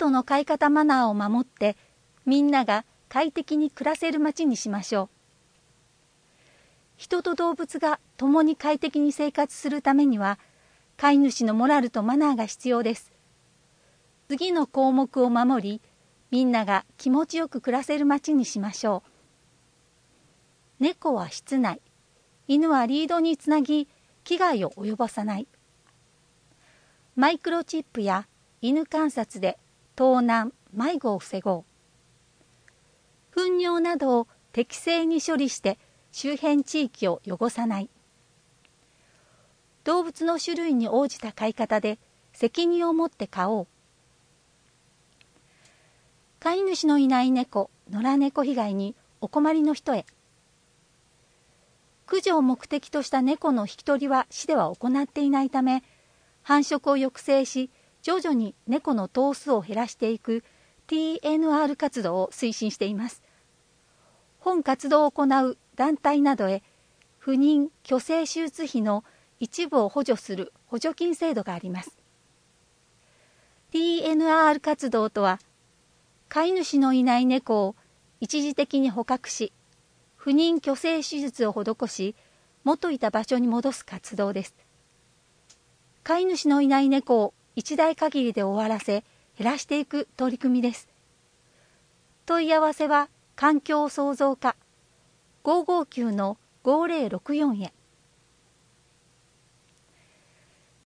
トの飼い方マナーを守って、みんなが快適に暮らせる街にしましょう。人と動物が共に快適に生活するためには、飼い主のモラルとマナーが必要です。次の項目を守り、みんなが気持ちよく暮らせる街にしましょう。猫は室内、犬はリードにつなぎ、危害を及ぼさない。マイクロチップや犬観察で盗難・迷子を防ごう。糞尿などを適正に処理して周辺地域を汚さない。動物の種類に応じた飼い方で責任を持って飼おう。飼い主のいない猫、野良猫被害にお困りの人へ。駆除を目的とした猫の引き取りは市では行っていないため、繁殖を抑制し、徐々に猫の頭数を減らしていく TNR 活動を推進しています。本活動を行う団体などへ、不妊・去勢手術費の一部を補助する補助金制度があります。TNR 活動とは、飼い主のいない猫を一時的に捕獲し、不妊・去勢手術を施し、元いた場所に戻す活動です。飼い主のいない猫を一代限りで終わらせ、減らしていく取り組みです。問い合わせは環境創造課559-5064へ。